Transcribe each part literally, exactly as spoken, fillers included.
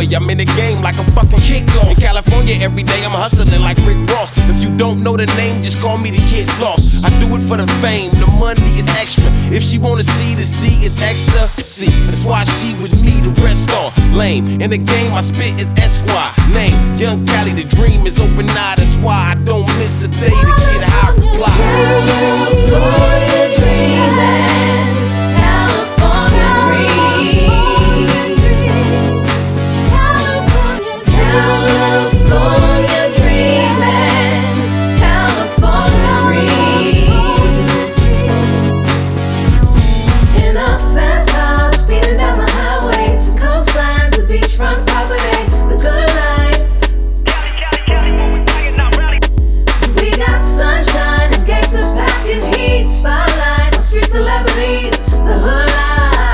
boy, I'm in the game like a fucking kickoff. In California every day I'm hustling like Rick Ross. If you don't know the name, just call me the Kid Sauce. I do it for the fame, the money is extra. If she wanna see the C, it's extra C. That's why she with me, the rest are lame. In the game I spit is Esquire. Name, Young Cali, the dream is open eye. That's why I don't miss a day to get a high reply. California dreaming, California dreaming, California dreaming, California dreaming. In a fast car, speeding down the highway to coastline to beachfront property, the good life. We got sunshine and gangsters packing heat, spotlight on street celebrities, the hood life.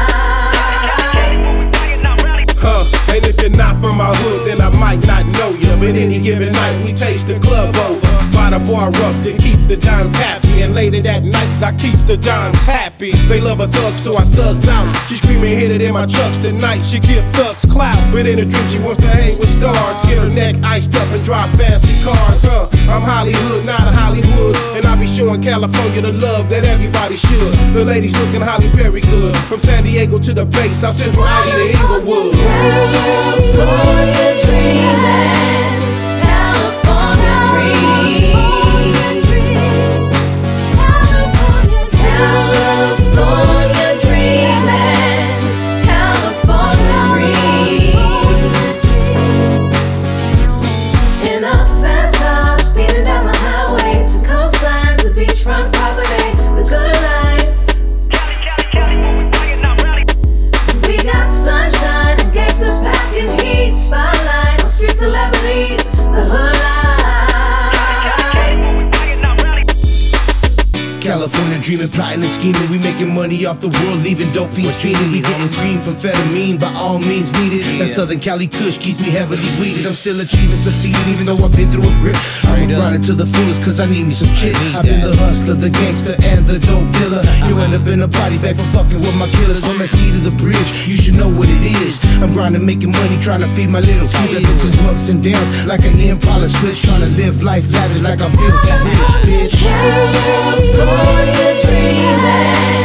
Huh, and if you're not from my hood, then I might not know you. But any given night, we taste the club over. By the bar rough to keep the dimes happy. And later that night, I keep the dimes happy. They love a thug, so I thugs out. She screaming, hit it in my chucks tonight. She give thugs clout, but in a dream she wants to hang with stars. Get her neck iced up and drive fancy cars, huh? I'm Hollywood, not a Hollywood. And I be showing California the love that everybody should. The ladies looking Holly very good. From San Diego to the Bay, South Central Alley to Inglewood. California dreaming, California dreaming, California dreaming, California dreaming. In a fast car, speeding down the highway to coastline to beachfront property, the good life. We got sunshine and gangsters packing heat, spotlight on street celebrities, the hood life. California dreaming, plotting and scheming. We making money off the world, leaving dope fiends fiending. We getting cream from amphetamine, by all means needed. That Southern Cali Kush keeps me heavily weeded. I'm still achieving, succeeding, even though I've been through a grip. I'm grinding to the fullest, cause I need me some chick. I've been the hustler, the gangster, and the dope dealer. You end up in a body bag for fucking with my killers. On my seat of the bridge, you should know what it is. I'm grinding, making money, trying to feed my little kids. I go through ups and downs like an Impala switch. Trying to live life lavish like I feel that rich, bitch. California dreaming.